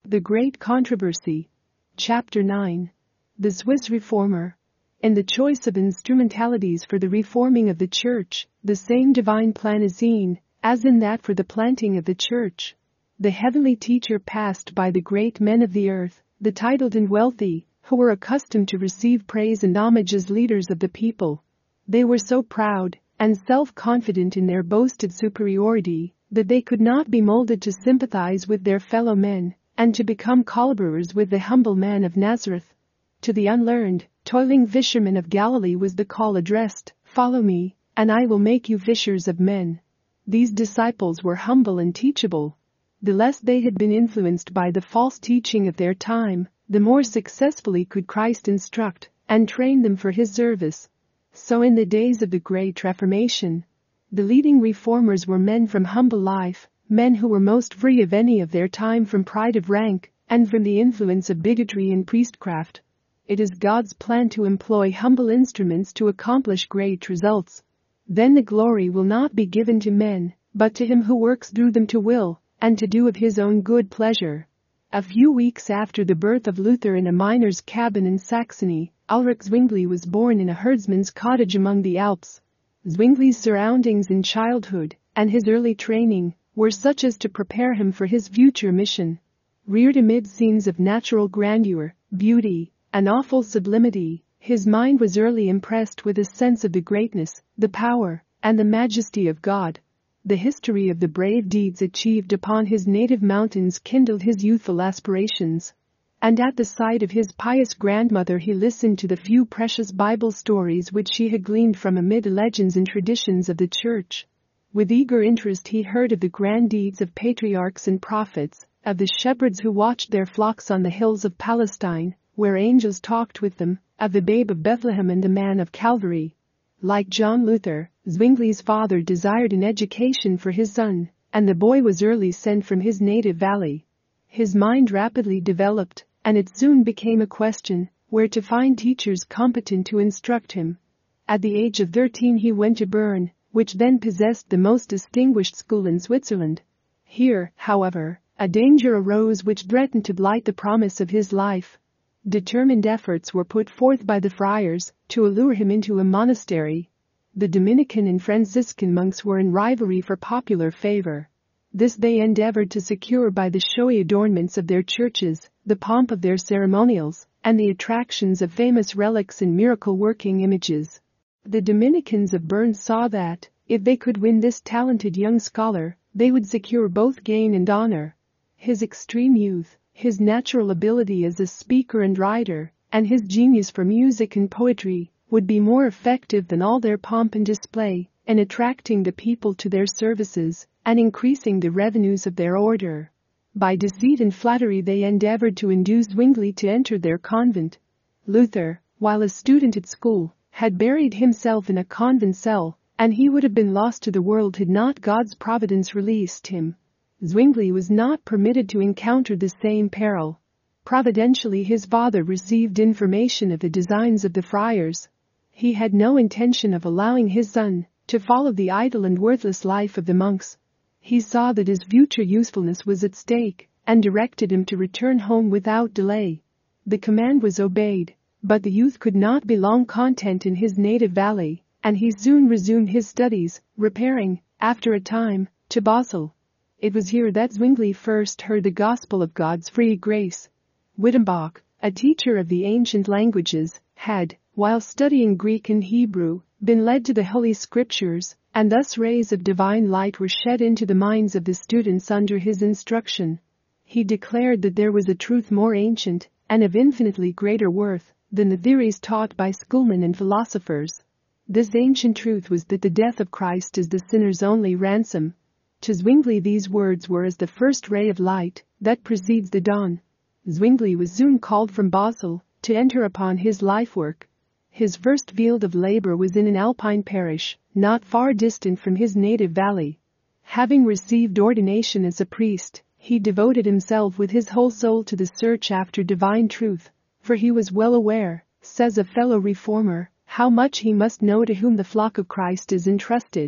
The Great Controversy. Chapter 9. The Swiss Reformer. In the choice of instrumentalities for the reforming of the Church, the same divine plan is seen, as in that for the planting of the Church. The heavenly teacher passed by the great men of the earth, the titled and wealthy, who were accustomed to receive praise and homage as leaders of the people. They were so proud and self-confident in their boasted superiority that they could not be molded to sympathize with their fellow men and to become collaborers with the humble man of Nazareth. To the unlearned, toiling fishermen of Galilee was the call addressed, "Follow me, and I will make you fishers of men." These disciples were humble and teachable. The less they had been influenced by the false teaching of their time, the more successfully could Christ instruct and train them for his service. So in the days of the Great Reformation, the leading reformers were men from humble life, men who were most free of any of their time from pride of rank and from the influence of bigotry and priestcraft. It is God's plan to employ humble instruments to accomplish great results. Then the glory will not be given to men, but to him who works through them to will and to do of his own good pleasure. A few weeks after the birth of Luther in a miner's cabin in Saxony, Ulrich Zwingli was born in a herdsman's cottage among the Alps. Zwingli's surroundings in childhood and his early training were such as to prepare him for his future mission. Reared amid scenes of natural grandeur, beauty, and awful sublimity, his mind was early impressed with a sense of the greatness, the power, and the majesty of God. The history of the brave deeds achieved upon his native mountains kindled his youthful aspirations. And at the sight of his pious grandmother he listened to the few precious Bible stories which she had gleaned from amid the legends and traditions of the Church. With eager interest he heard of the grand deeds of patriarchs and prophets, of the shepherds who watched their flocks on the hills of Palestine, where angels talked with them, of the babe of Bethlehem and the man of Calvary. Like John Luther, Zwingli's father desired an education for his son, and the boy was early sent from his native valley. His mind rapidly developed, and it soon became a question where to find teachers competent to instruct him. At the age of 13 he went to Bern, which then possessed the most distinguished school in Switzerland. Here, however, a danger arose which threatened to blight the promise of his life. Determined efforts were put forth by the friars to allure him into a monastery. The Dominican and Franciscan monks were in rivalry for popular favor. This they endeavored to secure by the showy adornments of their churches, the pomp of their ceremonials, and the attractions of famous relics and miracle-working images. The Dominicans of Bern saw that, if they could win this talented young scholar, they would secure both gain and honor. His extreme youth, his natural ability as a speaker and writer, and his genius for music and poetry would be more effective than all their pomp and display in attracting the people to their services and increasing the revenues of their order. By deceit and flattery they endeavored to induce Zwingli to enter their convent. Luther, while a student at school, had buried himself in a convent cell, and he would have been lost to the world had not God's providence released him. Zwingli was not permitted to encounter the same peril. Providentially his father received information of the designs of the friars. He had no intention of allowing his son to follow the idle and worthless life of the monks. He saw that his future usefulness was at stake and directed him to return home without delay. The command was obeyed, but the youth could not be long content in his native valley, and he soon resumed his studies, repairing, after a time, to Basel. It was here that Zwingli first heard the gospel of God's free grace. Wittenbach, a teacher of the ancient languages, had, while studying Greek and Hebrew, been led to the Holy Scriptures, and thus rays of divine light were shed into the minds of the students under his instruction. He declared that there was a truth more ancient and of infinitely greater worth than the theories taught by schoolmen and philosophers. This ancient truth was that the death of Christ is the sinner's only ransom. To Zwingli these words were as the first ray of light that precedes the dawn. Zwingli was soon called from Basel to enter upon his life work. His first field of labor was in an alpine parish, not far distant from his native valley. Having received ordination as a priest, he devoted himself with his whole soul to the search after divine truth, for he was well aware, says a fellow reformer, how much he must know to whom the flock of Christ is entrusted.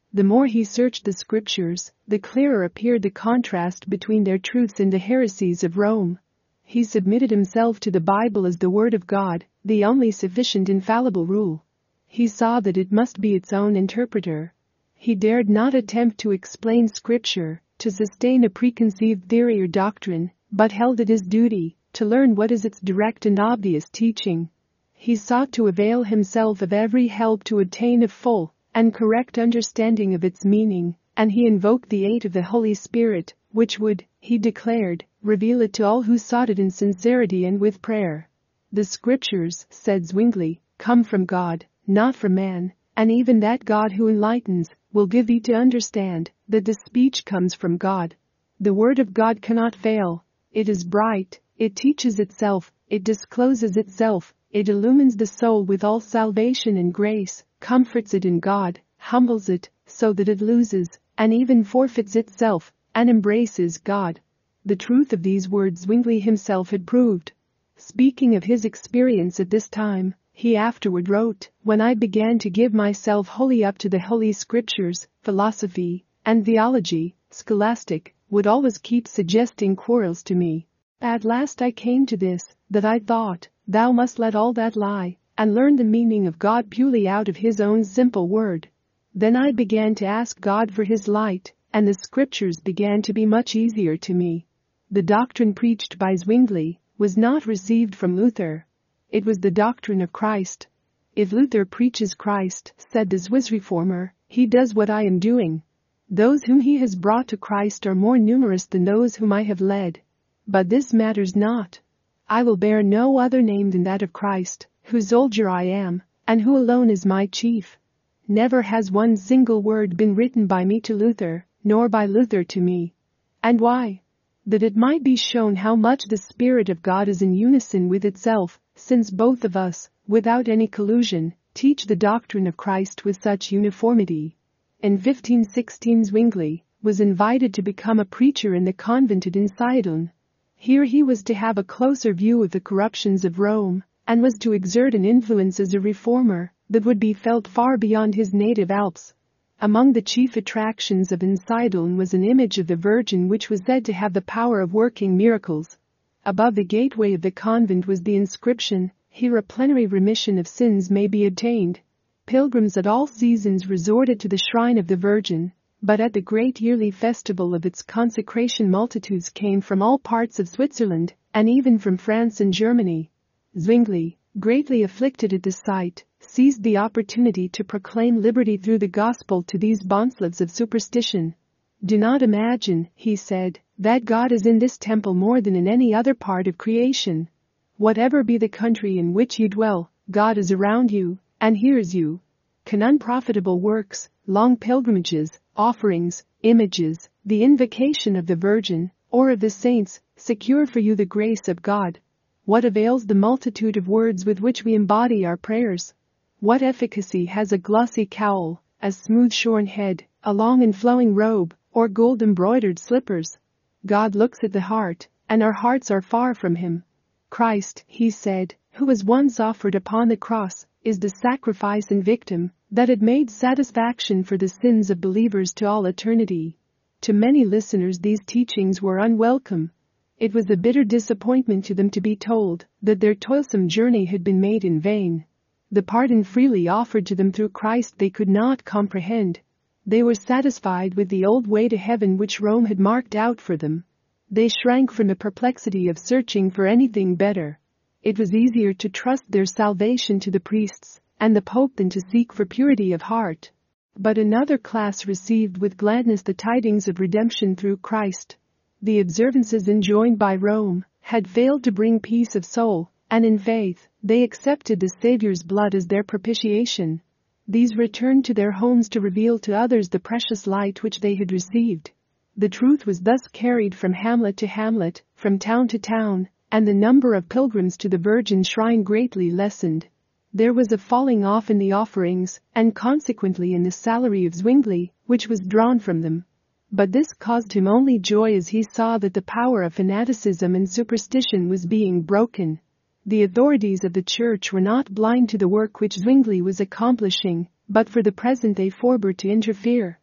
The more he searched the scriptures, the clearer appeared the contrast between their truths and the heresies of Rome. He submitted himself to the Bible as the Word of God, the only sufficient infallible rule. He saw that it must be its own interpreter. He dared not attempt to explain scripture, to sustain a preconceived theory or doctrine, but held it his duty to learn what is its direct and obvious teaching. He sought to avail himself of every help to attain a full and correct understanding of its meaning, and he invoked the aid of the Holy Spirit, which would, he declared, reveal it to all who sought it in sincerity and with prayer. The scriptures, said Zwingli, come from God, not from man, and even that God who enlightens will give thee to understand that the speech comes from God. The word of God cannot fail. It is bright, it teaches itself, it discloses itself, it illumines the soul with all salvation and grace, comforts it in God, humbles it, so that it loses, and even forfeits itself, and embraces God. The truth of these words Zwingli himself had proved. Speaking of his experience at this time, he afterward wrote, "When I began to give myself wholly up to the Holy Scriptures, philosophy and theology, scholastic, would always keep suggesting quarrels to me. At last I came to this, that I thought, thou must let all that lie, and learn the meaning of God purely out of his own simple word. Then I began to ask God for his light, and the scriptures began to be much easier to me." The doctrine preached by Zwingli was not received from Luther. It was the doctrine of Christ. "If Luther preaches Christ," said the Swiss reformer, "he does what I am doing. Those whom he has brought to Christ are more numerous than those whom I have led. But this matters not. I will bear no other name than that of Christ, whose soldier I am, and who alone is my chief. Never has one single word been written by me to Luther, nor by Luther to me. And why? That it might be shown how much the Spirit of God is in unison with itself, since both of us, without any collusion, teach the doctrine of Christ with such uniformity." In 1516 Zwingli was invited to become a preacher in the convent at Einsiedeln. Here he was to have a closer view of the corruptions of Rome, and was to exert an influence as a reformer that would be felt far beyond his native Alps. Among the chief attractions of Einsiedeln was an image of the Virgin which was said to have the power of working miracles. Above the gateway of the convent was the inscription, "Here a plenary remission of sins may be obtained." Pilgrims at all seasons resorted to the shrine of the Virgin, but at the great yearly festival of its consecration multitudes came from all parts of Switzerland, and even from France and Germany. Zwingli, greatly afflicted at the sight, seized the opportunity to proclaim liberty through the gospel to these bondslaves of superstition. "Do not imagine," he said, "that God is in this temple more than in any other part of creation. Whatever be the country in which you dwell, God is around you, and hears you. Can unprofitable works, long pilgrimages, offerings, images, the invocation of the Virgin, or of the saints, secure for you the grace of God? What avails the multitude of words with which we embody our prayers? What efficacy has a glossy cowl, a smooth shorn head, a long and flowing robe, or gold-embroidered slippers? God looks at the heart, and our hearts are far from him. Christ," he said, "who was once offered upon the cross, is the sacrifice and victim that had made satisfaction for the sins of believers to all eternity." To many listeners these teachings were unwelcome. It was a bitter disappointment to them to be told that their toilsome journey had been made in vain. The pardon freely offered to them through Christ they could not comprehend. They were satisfied with the old way to heaven which Rome had marked out for them. They shrank from the perplexity of searching for anything better. It was easier to trust their salvation to the priests and the Pope than to seek for purity of heart. But another class received with gladness the tidings of redemption through Christ. The observances enjoined by Rome had failed to bring peace of soul, and in faith, they accepted the Savior's blood as their propitiation. These returned to their homes to reveal to others the precious light which they had received. The truth was thus carried from hamlet to hamlet, from town to town, and the number of pilgrims to the Virgin shrine greatly lessened. There was a falling off in the offerings, and consequently in the salary of Zwingli, which was drawn from them. But this caused him only joy as he saw that the power of fanaticism and superstition was being broken. The authorities of the church were not blind to the work which Zwingli was accomplishing, but for the present they forbore to interfere.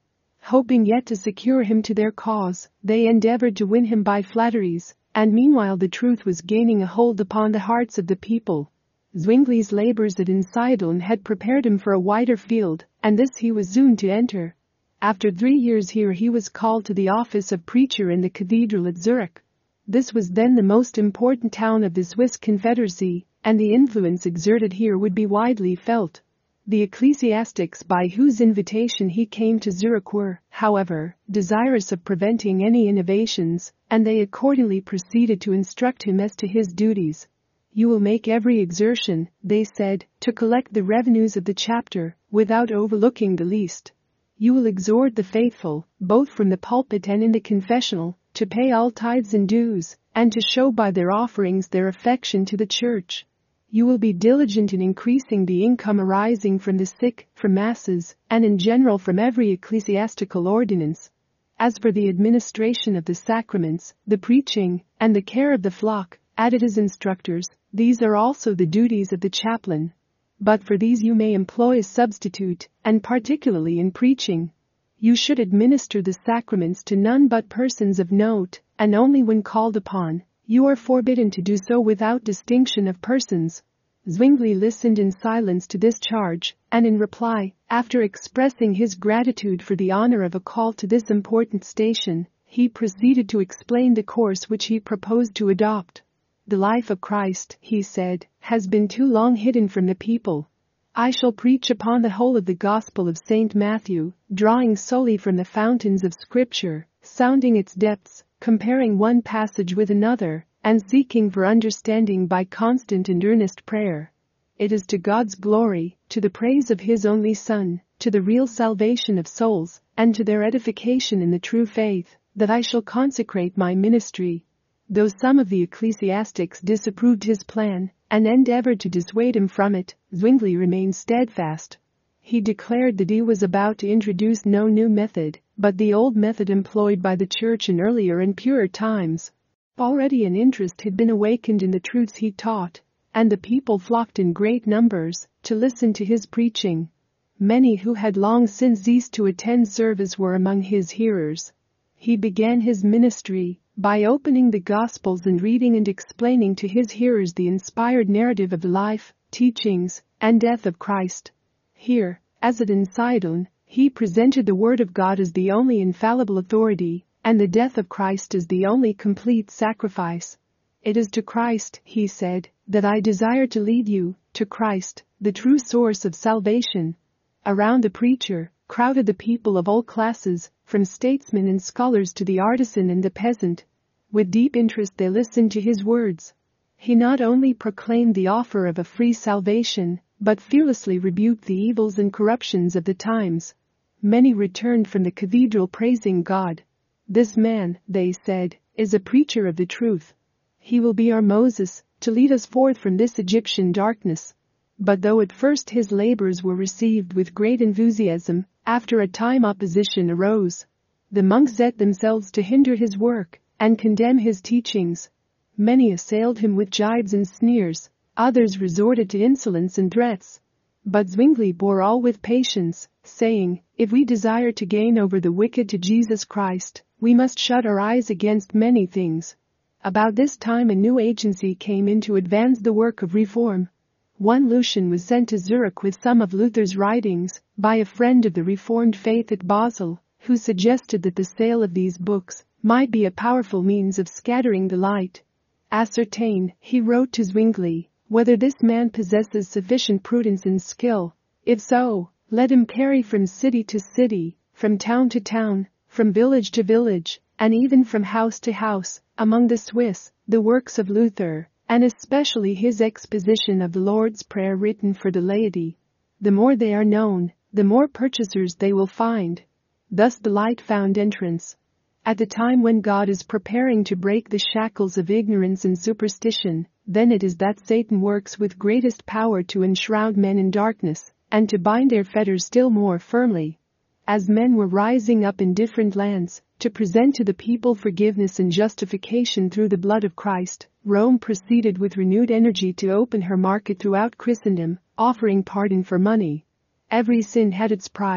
Hoping yet to secure him to their cause, they endeavored to win him by flatteries, and meanwhile the truth was gaining a hold upon the hearts of the people. Zwingli's labors at Einsiedeln had prepared him for a wider field, and this he was soon to enter. After 3 years here he was called to the office of preacher in the cathedral at Zurich. This was then the most important town of the Swiss Confederacy, and the influence exerted here would be widely felt. The ecclesiastics by whose invitation he came to Zurich were, however, desirous of preventing any innovations, and they accordingly proceeded to instruct him as to his duties. You will make every exertion, they said, to collect the revenues of the chapter, without overlooking the least. You will exhort the faithful, both from the pulpit and in the confessional, to pay all tithes and dues, and to show by their offerings their affection to the church. You will be diligent in increasing the income arising from the sick, from masses, and in general from every ecclesiastical ordinance. As for the administration of the sacraments, the preaching, and the care of the flock, added his instructors, these are also the duties of the chaplain. But for these you may employ a substitute, and particularly in preaching. You should administer the sacraments to none but persons of note, and only when called upon. You are forbidden to do so without distinction of persons. Zwingli listened in silence to this charge, and in reply, after expressing his gratitude for the honor of a call to this important station, he proceeded to explain the course which he proposed to adopt. The life of Christ, he said, has been too long hidden from the people. I shall preach upon the whole of the Gospel of St. Matthew, drawing solely from the fountains of Scripture, sounding its depths, comparing one passage with another, and seeking for understanding by constant and earnest prayer. It is to God's glory, to the praise of His only Son, to the real salvation of souls, and to their edification in the true faith, that I shall consecrate my ministry. Though some of the ecclesiastics disapproved his plan, and endeavored to dissuade him from it, Zwingli remained steadfast. He declared that he was about to introduce no new method, but the old method employed by the Church in earlier and purer times. Already an interest had been awakened in the truths he taught, and the people flocked in great numbers to listen to his preaching. Many who had long since ceased to attend service were among his hearers. He began his ministry by opening the Gospels and reading and explaining to his hearers the inspired narrative of the life, teachings, and death of Christ. Here, as at Einsiedeln, he presented the Word of God as the only infallible authority, and the death of Christ as the only complete sacrifice. It is to Christ, he said, that I desire to lead you, to Christ, the true source of salvation. Around the preacher crowded the people of all classes, from statesmen and scholars to the artisan and the peasant. With deep interest they listened to his words. He not only proclaimed the offer of a free salvation, but fearlessly rebuked the evils and corruptions of the times. Many returned from the cathedral praising God. This man, they said, is a preacher of the truth. He will be our Moses, to lead us forth from this Egyptian darkness. But though at first his labors were received with great enthusiasm, after a time opposition arose. The monks set themselves to hinder his work and condemn his teachings. Many assailed him with jibes and sneers, others resorted to insolence and threats. But Zwingli bore all with patience, saying, if we desire to gain over the wicked to Jesus Christ, we must shut our eyes against many things. About this time a new agency came in to advance the work of reform. One Lucian was sent to Zurich with some of Luther's writings by a friend of the Reformed faith at Basel, who suggested that the sale of these books might be a powerful means of scattering the light. Ascertain, he wrote to Zwingli, whether this man possesses sufficient prudence and skill. If so, let him carry from city to city, from town to town, from village to village, and even from house to house, among the Swiss, the works of Luther, and especially his exposition of the Lord's Prayer written for the laity. The more they are known, the more purchasers they will find. Thus the light found entrance. At the time when God is preparing to break the shackles of ignorance and superstition, then it is that Satan works with greatest power to enshroud men in darkness, and to bind their fetters still more firmly. As men were rising up in different lands, to present to the people forgiveness and justification through the blood of Christ, Rome proceeded with renewed energy to open her market throughout Christendom, offering pardon for money. Every sin had its price,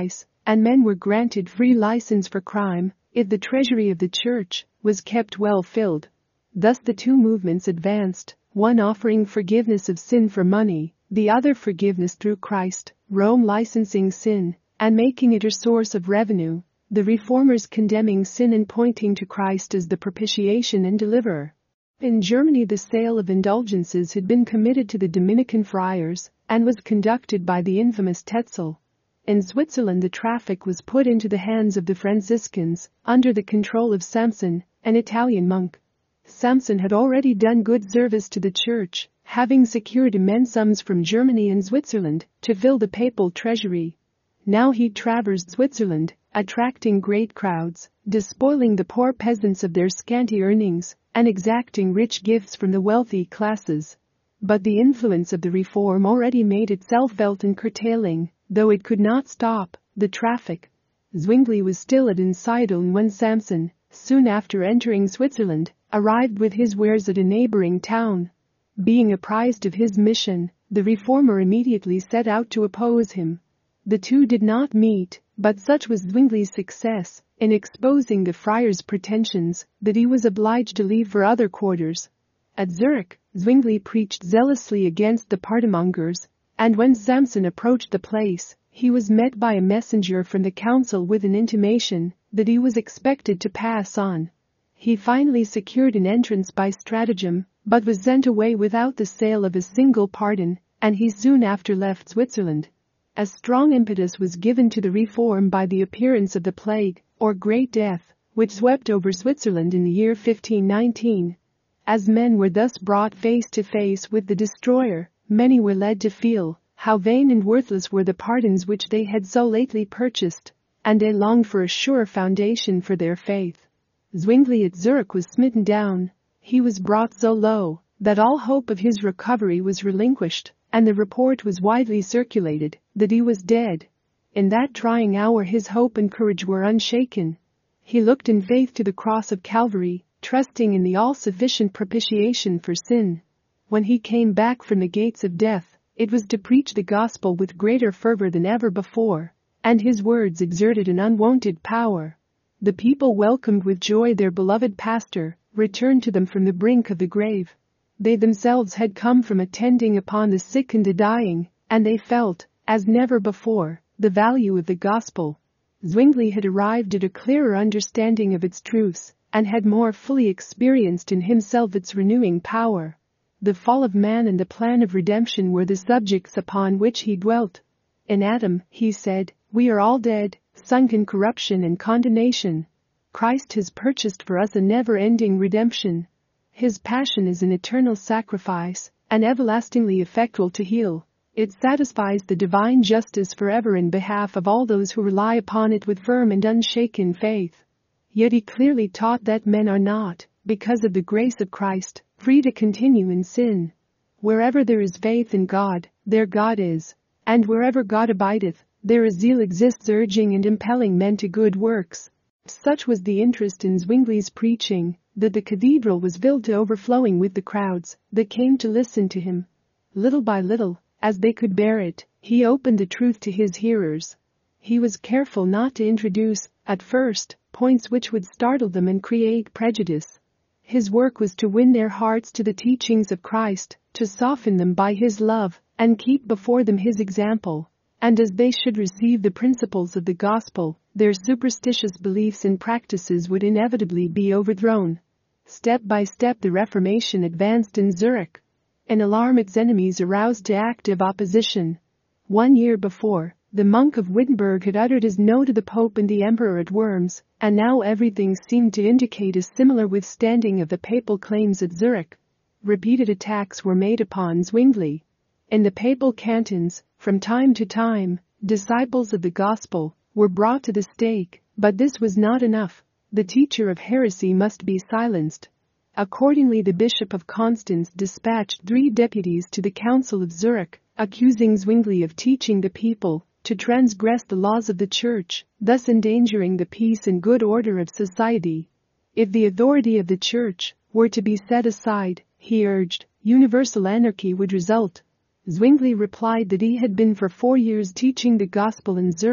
and men were granted free license for crime if the treasury of the church was kept well filled. Thus the two movements advanced, one offering forgiveness of sin for money, the other forgiveness through Christ, Rome licensing sin and making it her source of revenue, the reformers condemning sin and pointing to Christ as the propitiation and deliverer. In Germany, the sale of indulgences had been committed to the Dominican friars and was conducted by the infamous Tetzel. In Switzerland, the traffic was put into the hands of the Franciscans under the control of Samson, an Italian monk. Samson had already done good service to the church, having secured immense sums from Germany and Switzerland to fill the papal treasury. Now he traversed Switzerland, attracting great crowds, despoiling the poor peasants of their scanty earnings, and exacting rich gifts from the wealthy classes. But the influence of the reform already made itself felt in curtailing, though it could not stop, the traffic. Zwingli was still at Einsiedeln when Samson, soon after entering Switzerland, arrived with his wares at a neighboring town. Being apprised of his mission, the reformer immediately set out to oppose him. The two did not meet, but such was Zwingli's success in exposing the friar's pretensions that he was obliged to leave for other quarters. At Zurich, Zwingli preached zealously against the partimongers, and when Samson approached the place, he was met by a messenger from the council with an intimation that he was expected to pass on. He finally secured an entrance by stratagem, but was sent away without the sale of a single pardon, and he soon after left Switzerland. A strong impetus was given to the reform by the appearance of the plague, or Great Death, which swept over Switzerland in the year 1519. As men were thus brought face to face with the destroyer, many were led to feel how vain and worthless were the pardons which they had so lately purchased, and they longed for a sure foundation for their faith. Zwingli at Zurich was smitten down. He was brought so low that all hope of his recovery was relinquished, and the report was widely circulated that he was dead. In that trying hour his hope and courage were unshaken. He looked in faith to the cross of Calvary, trusting in the all-sufficient propitiation for sin. When he came back from the gates of death, it was to preach the gospel with greater fervor than ever before, and his words exerted an unwonted power. The people welcomed with joy their beloved pastor, returned to them from the brink of the grave. They themselves had come from attending upon the sick and the dying, and they felt, as never before, the value of the gospel. Zwingli had arrived at a clearer understanding of its truths, and had more fully experienced in himself its renewing power. The fall of man and the plan of redemption were the subjects upon which he dwelt. In Adam, he said, we are all dead, sunk in corruption and condemnation. Christ has purchased for us a never-ending redemption. His passion is an eternal sacrifice, and everlastingly effectual to heal. It satisfies the divine justice forever in behalf of all those who rely upon it with firm and unshaken faith. Yet he clearly taught that men are not, because of the grace of Christ, free to continue in sin. Wherever there is faith in God, there God is, and wherever God abideth, there a zeal exists urging and impelling men to good works. Such was the interest in Zwingli's preaching, that the cathedral was filled to overflowing with the crowds that came to listen to him. Little by little, as they could bear it, he opened the truth to his hearers. He was careful not to introduce, at first, points which would startle them and create prejudice. His work was to win their hearts to the teachings of Christ, to soften them by his love, and keep before them his example. And as they should receive the principles of the gospel, their superstitious beliefs and practices would inevitably be overthrown. Step by step the Reformation advanced in Zurich. An alarm its enemies aroused to active opposition. 1 year before, the monk of Wittenberg had uttered his no to the Pope and the Emperor at Worms, and now everything seemed to indicate a similar withstanding of the papal claims at Zurich. Repeated attacks were made upon Zwingli. In the papal cantons, from time to time, disciples of the gospel were brought to the stake, but this was not enough. The teacher of heresy must be silenced. Accordingly, the Bishop of Constance dispatched 3 deputies to the Council of Zurich, accusing Zwingli of teaching the people to transgress the laws of the Church, thus endangering the peace and good order of society. If the authority of the Church were to be set aside, he urged, universal anarchy would result. Zwingli replied that he had been for 4 years teaching the gospel in Zurich,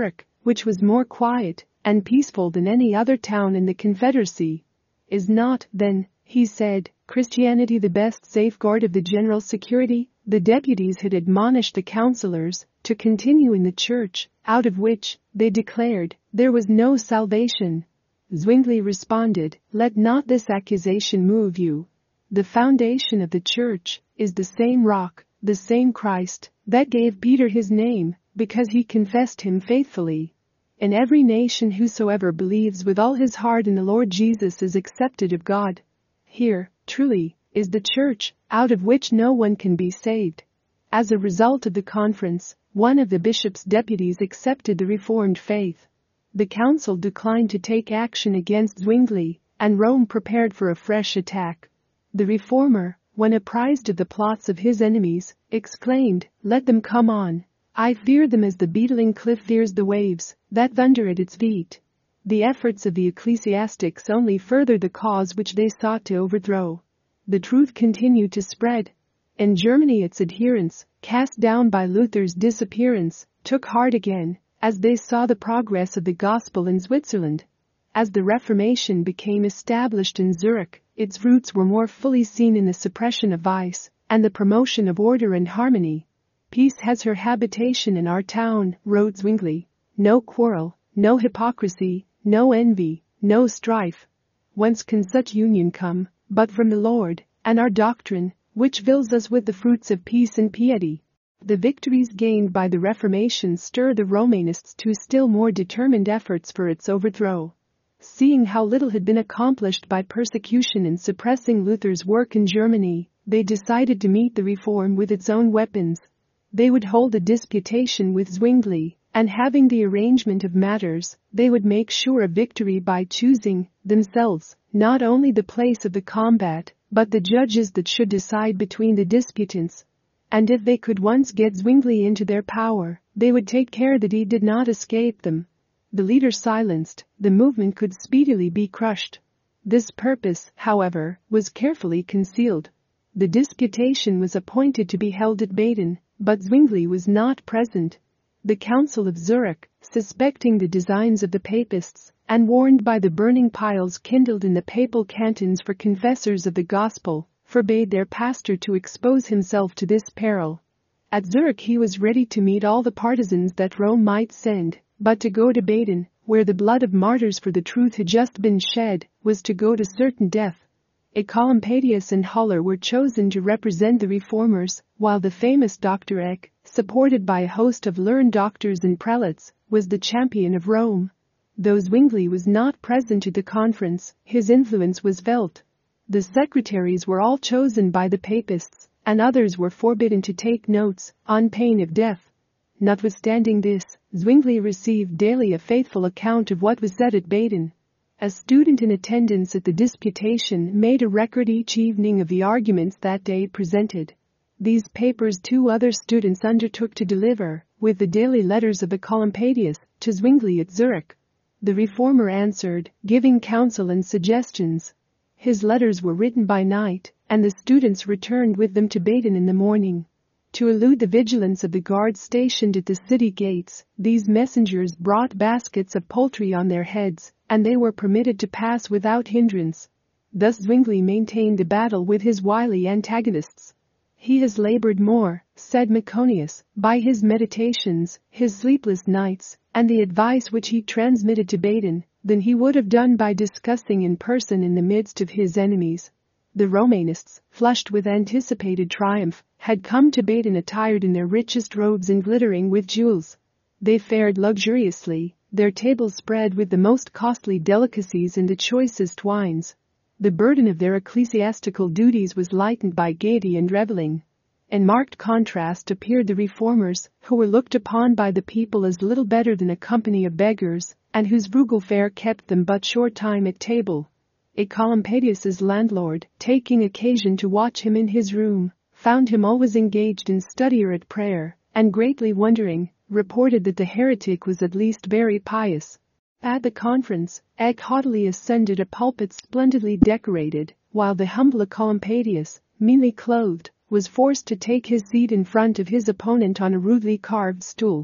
which was more quiet and peaceful than any other town in the Confederacy. Is not, then, he said, Christianity the best safeguard of the general security? The deputies had admonished the councillors to continue in the church, out of which, they declared, there was no salvation. Zwingli responded, let not this accusation move you. The foundation of the church is the same rock, the same Christ, that gave Peter his name, because he confessed him faithfully. In every nation whosoever believes with all his heart in the Lord Jesus is accepted of God. Here, truly, is the church, out of which no one can be saved. As a result of the conference, one of the bishop's deputies accepted the Reformed faith. The council declined to take action against Zwingli, and Rome prepared for a fresh attack. The reformer, when apprised of the plots of his enemies, exclaimed, let them come on. I fear them as the beetling cliff fears the waves that thunder at its feet. The efforts of the ecclesiastics only furthered the cause which they sought to overthrow. The truth continued to spread. In Germany its adherents, cast down by Luther's disappearance, took heart again, as they saw the progress of the gospel in Switzerland. As the Reformation became established in Zurich, its roots were more fully seen in the suppression of vice and the promotion of order and harmony. Peace has her habitation in our town, wrote Zwingli. No quarrel, no hypocrisy, no envy, no strife. Whence can such union come, but from the Lord, and our doctrine, which fills us with the fruits of peace and piety? The victories gained by the Reformation stirred the Romanists to still more determined efforts for its overthrow. Seeing how little had been accomplished by persecution in suppressing Luther's work in Germany, they decided to meet the reform with its own weapons. They would hold a disputation with Zwingli, and having the arrangement of matters, they would make sure of victory by choosing, themselves, not only the place of the combat, but the judges that should decide between the disputants. And if they could once get Zwingli into their power, they would take care that he did not escape them. The leader silenced, the movement could speedily be crushed. This purpose, however, was carefully concealed. The disputation was appointed to be held at Baden, but Zwingli was not present. The Council of Zurich, suspecting the designs of the papists, and warned by the burning piles kindled in the papal cantons for confessors of the gospel, forbade their pastor to expose himself to this peril. At Zurich he was ready to meet all the partisans that Rome might send, but to go to Baden, where the blood of martyrs for the truth had just been shed, was to go to certain death. Ecolampadius and Haller were chosen to represent the reformers, while the famous Dr. Eck, supported by a host of learned doctors and prelates, was the champion of Rome. Though Zwingli was not present at the conference, his influence was felt. The secretaries were all chosen by the papists, and others were forbidden to take notes, on pain of death. Notwithstanding this, Zwingli received daily a faithful account of what was said at Baden. A student in attendance at the disputation made a record each evening of the arguments that day presented. These papers 2 other students undertook to deliver, with the daily letters of Ecolampadius, to Zwingli at Zurich. The reformer answered, giving counsel and suggestions. His letters were written by night, and the students returned with them to Baden in the morning. To elude the vigilance of the guards stationed at the city gates, these messengers brought baskets of poultry on their heads, and they were permitted to pass without hindrance. Thus Zwingli maintained the battle with his wily antagonists. He has labored more, said Maconius, by his meditations, his sleepless nights, and the advice which he transmitted to Baden, than he would have done by discussing in person in the midst of his enemies. The Romanists, flushed with anticipated triumph, had come to Baden attired in their richest robes and glittering with jewels. They fared luxuriously, their tables spread with the most costly delicacies and the choicest wines. The burden of their ecclesiastical duties was lightened by gaiety and reveling. In marked contrast appeared the reformers, who were looked upon by the people as little better than a company of beggars, and whose frugal fare kept them but short time at table. Ecolampadius's landlord, taking occasion to watch him in his room, found him always engaged in study or at prayer, and greatly wondering, reported that the heretic was at least very pious. At the conference, Eck haughtily ascended a pulpit splendidly decorated, while the humble Ecolampadius, meanly clothed, was forced to take his seat in front of his opponent on a rudely carved stool.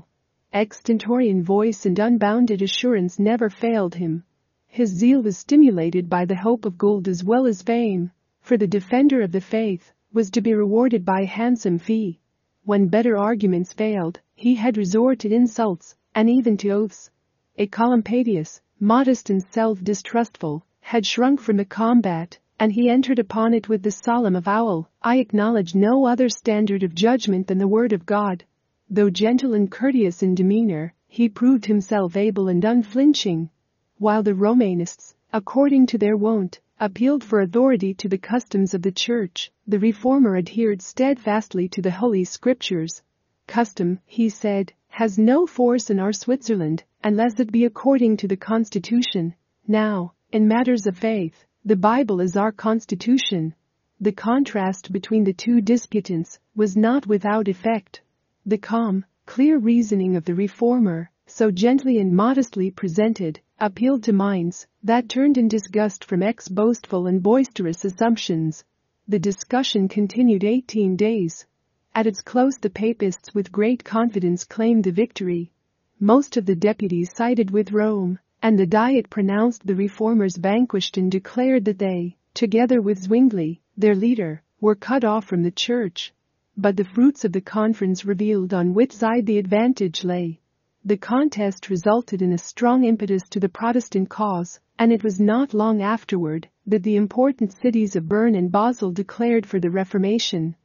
Stentorian voice and unbounded assurance never failed him. His zeal was stimulated by the hope of gold as well as fame, for the defender of the faith was to be rewarded by a handsome fee. When better arguments failed, he had resorted to insults and even to oaths. Oecolampadius, modest and self-distrustful, had shrunk from the combat, and he entered upon it with the solemn avowal, "I acknowledge no other standard of judgment than the word of God." Though gentle and courteous in demeanor, he proved himself able and unflinching. While the Romanists, according to their wont, appealed for authority to the customs of the Church, the Reformer adhered steadfastly to the Holy Scriptures. "Custom," he said, "has no force in our Switzerland unless it be according to the Constitution. Now, in matters of faith, the Bible is our Constitution." The contrast between the two disputants was not without effect. The calm, clear reasoning of the Reformer, so gently and modestly presented, appealed to minds that turned in disgust from boastful and boisterous assumptions. The discussion continued 18 days. At its close the Papists with great confidence claimed the victory. Most of the deputies sided with Rome, and the Diet pronounced the Reformers vanquished and declared that they, together with Zwingli, their leader, were cut off from the Church. But the fruits of the conference revealed on which side the advantage lay. The contest resulted in a strong impetus to the Protestant cause, and it was not long afterward that the important cities of Bern and Basel declared for the Reformation.